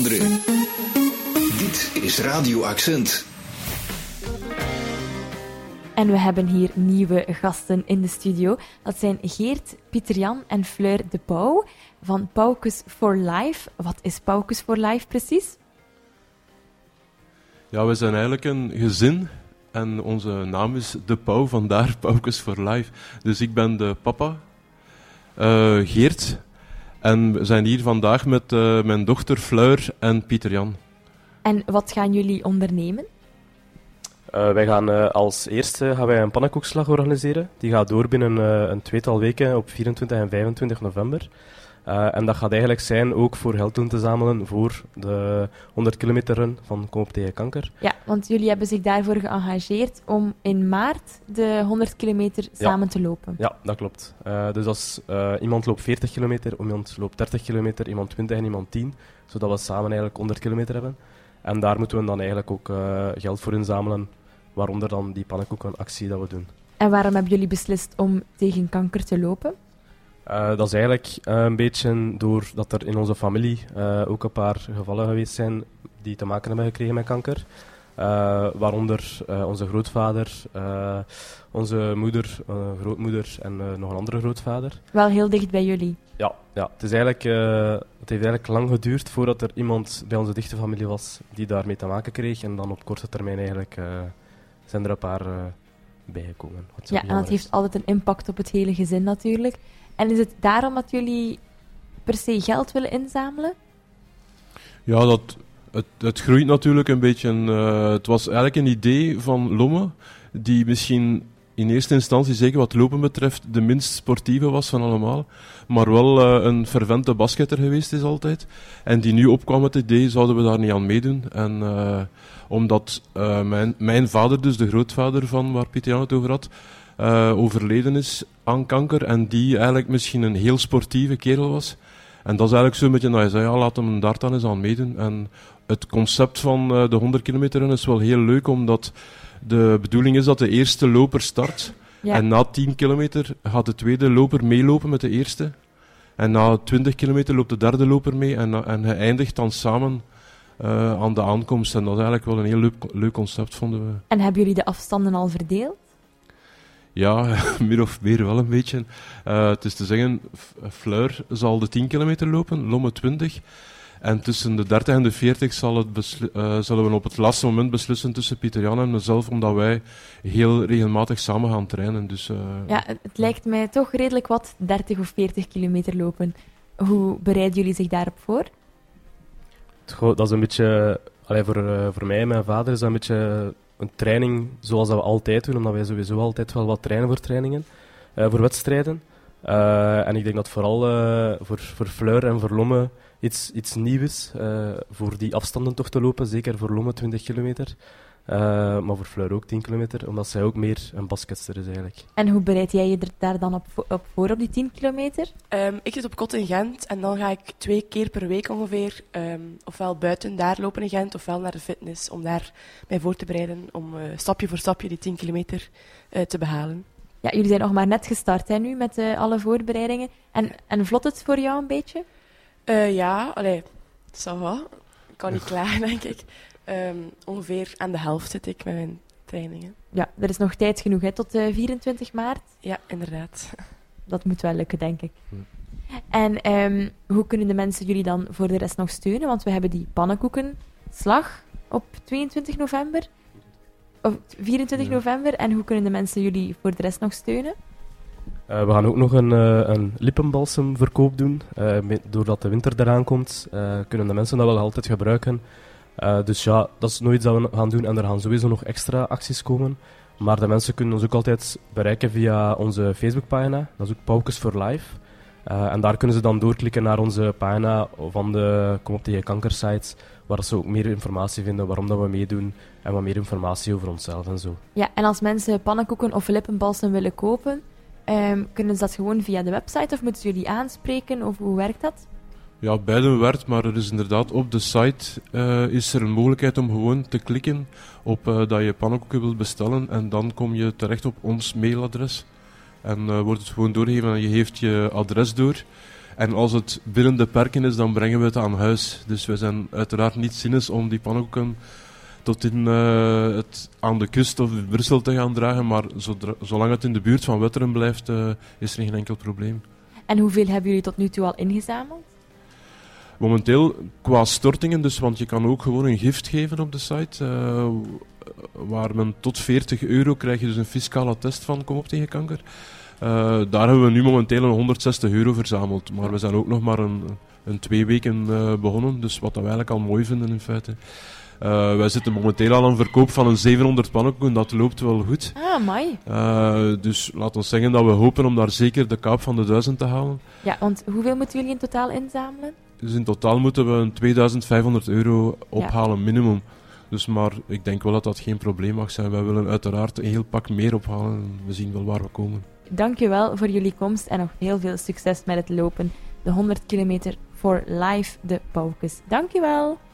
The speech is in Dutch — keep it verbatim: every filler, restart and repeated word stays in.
Vlaanderen. Dit is Radio Accent. En we hebben hier nieuwe gasten in de studio. Dat zijn Geert, Pieter-Jan en Fleur de Pauw van Paukes for Life. Wat is Paukes for Life precies? Ja, we zijn eigenlijk een gezin en onze naam is De Pauw, vandaar Paukes for Life. Dus ik ben de papa, uh, Geert, en we zijn hier vandaag met uh, mijn dochter Fleur en Pieter-Jan. En wat gaan jullie ondernemen? Uh, wij gaan uh, als eerste gaan wij een pannenkoekslag organiseren. Die gaat door binnen uh, een tweetal weken op vierentwintig en vijfentwintig november. Uh, en dat gaat eigenlijk zijn ook voor geld in te zamelen voor de honderd kilometer run van Kom op tegen kanker. Ja, want jullie hebben zich daarvoor geëngageerd om in maart de honderd kilometer samen ja. te lopen. Ja, dat klopt. Uh, dus als uh, iemand loopt veertig kilometer, iemand loopt dertig kilometer, iemand twintig en iemand tien, zodat we samen eigenlijk honderd kilometer hebben. En daar moeten we dan eigenlijk ook uh, geld voor inzamelen, waaronder dan die pannenkoekenactie dat we doen. En waarom hebben jullie beslist om tegen kanker te lopen? Uh, dat is eigenlijk uh, een beetje doordat er in onze familie uh, ook een paar gevallen geweest zijn die te maken hebben gekregen met kanker. Uh, waaronder uh, onze grootvader, uh, onze moeder, uh, grootmoeder en uh, nog een andere grootvader. Wel heel dicht bij jullie. Ja, ja. Het, is eigenlijk, uh, het heeft eigenlijk lang geduurd voordat er iemand bij onze dichte familie was die daarmee te maken kreeg. En dan op korte termijn eigenlijk uh, zijn er een paar uh, bijgekomen. Ja, en dat heeft altijd een impact op het hele gezin natuurlijk. En is het daarom dat jullie per se geld willen inzamelen? Ja, dat, het, het groeit natuurlijk een beetje. Uh, het was eigenlijk een idee van Lomme, die misschien in eerste instantie, zeker wat lopen betreft, de minst sportieve was van allemaal. Maar wel uh, een fervente basketter geweest is altijd. En die nu opkwam met het idee, zouden we daar niet aan meedoen. En uh, omdat uh, mijn, mijn vader, dus de grootvader van waar Pieter-Jan het over had, Uh, overleden is aan kanker en die eigenlijk misschien een heel sportieve kerel was. En dat is eigenlijk zo'n beetje dat hij zei, ja, laat hem daar dan eens aan meedoen. En het concept van uh, de honderd kilometer is wel heel leuk, omdat de bedoeling is dat de eerste loper start. Ja. En na tien kilometer gaat de tweede loper meelopen met de eerste. En na twintig kilometer loopt de derde loper mee en, uh, en hij eindigt dan samen uh, aan de aankomst. En dat is eigenlijk wel een heel leuk, leuk concept, vonden we. En hebben jullie de afstanden al verdeeld? Ja, meer of meer wel een beetje. Uh, het is te zeggen, Fleur zal de tien kilometer lopen, Lomme twintig. En tussen de dertig en de veertig zal het besli- uh, zullen we op het laatste moment beslissen tussen Pieter-Jan en mezelf, omdat wij heel regelmatig samen gaan trainen. Dus, uh, ja, het, het lijkt mij toch redelijk wat, dertig of veertig kilometer lopen. Hoe bereiden jullie zich daarop voor? Dat is een beetje, allee, voor, uh, voor mij en mijn vader is dat een beetje een training zoals dat we altijd doen, omdat wij sowieso altijd wel wat trainen voor trainingen, uh, voor wedstrijden. Uh, en ik denk dat vooral uh, voor, voor Fleur en voor Lomme iets, iets nieuws is, uh, voor die afstanden toch te lopen, zeker voor Lomme twintig kilometer, uh, maar voor Fleur ook tien kilometer, omdat zij ook meer een basketster is eigenlijk. En hoe bereid jij je er daar dan op, op voor, op die tien kilometer? Um, ik zit op kot in Gent en dan ga ik twee keer per week ongeveer um, ofwel buiten daar lopen in Gent, ofwel naar de fitness, om daar mij voor te bereiden om uh, stapje voor stapje die tien kilometer uh, te behalen. Ja, jullie zijn nog maar net gestart hè, nu met uh, alle voorbereidingen. En, en vlot het voor jou een beetje? Uh, ja, allee, ça va. Ik kan niet klagen, denk ik. Um, ongeveer aan de helft zit ik met mijn trainingen. Ja, er is nog tijd genoeg, hè, tot uh, vierentwintig maart. Ja, inderdaad. Dat moet wel lukken, denk ik. Hm. En um, hoe kunnen de mensen jullie dan voor de rest nog steunen? Want we hebben die pannenkoekenslag op tweeëntwintig november. Of vierentwintig ja. november. En hoe kunnen de mensen jullie voor de rest nog steunen? Uh, we gaan ook nog een, uh, een lippenbalsemverkoop doen. Uh, met, doordat de winter eraan komt, uh, kunnen de mensen dat wel altijd gebruiken. Uh, dus ja, dat is nooit iets dat we gaan doen. En er gaan sowieso nog extra acties komen. Maar de mensen kunnen ons ook altijd bereiken via onze Facebookpagina. Dat is ook Paukes for Life. Uh, en daar kunnen ze dan doorklikken naar onze pagina van de Kom op tegen kanker sites, waar ze ook meer informatie vinden waarom dat we meedoen en wat meer informatie over onszelf en zo. Ja, en als mensen pannenkoeken of lippenbalsem willen kopen, um, kunnen ze dat gewoon via de website of moeten ze jullie aanspreken of hoe werkt dat? Ja, beide werkt, maar er is inderdaad op de site uh, is er een mogelijkheid om gewoon te klikken op uh, dat je pannenkoeken wilt bestellen en dan kom je terecht op ons mailadres. En uh, wordt het gewoon doorgegeven en je geeft je adres door. En als het binnen de perken is, dan brengen we het aan huis. Dus we zijn uiteraard niet zinnig om die pannenkoeken tot in, uh, het, aan de kust of in Brussel te gaan dragen. Maar zodra, zolang het in de buurt van Wetteren blijft, uh, is er geen enkel probleem. En hoeveel hebben jullie tot nu toe al ingezameld? Momenteel qua stortingen, dus, want je kan ook gewoon een gift geven op de site. Uh, waar men tot veertig euro krijg je dus een fiscale attest van Kom op tegen kanker. Uh, daar hebben we nu momenteel een honderdzestig euro verzameld. Maar we zijn ook nog maar een, een twee weken uh, begonnen, dus wat we eigenlijk al mooi vinden in feite. Uh, wij zitten momenteel aan een verkoop van een zevenhonderd pannenkoeken, dat loopt wel goed. Ah, mooi. Uh, dus laat ons zeggen dat we hopen om daar zeker de kaap van de duizend te halen. Ja, want hoeveel moeten jullie in totaal inzamelen? Dus in totaal moeten we een tweeduizend vijfhonderd euro ophalen, ja. minimum. Dus maar ik denk wel dat dat geen probleem mag zijn. Wij willen uiteraard een heel pak meer ophalen. We zien wel waar we komen. Dank je wel voor jullie komst en nog heel veel succes met het lopen. De honderd kilometer voor live de Paukes. Dank je wel.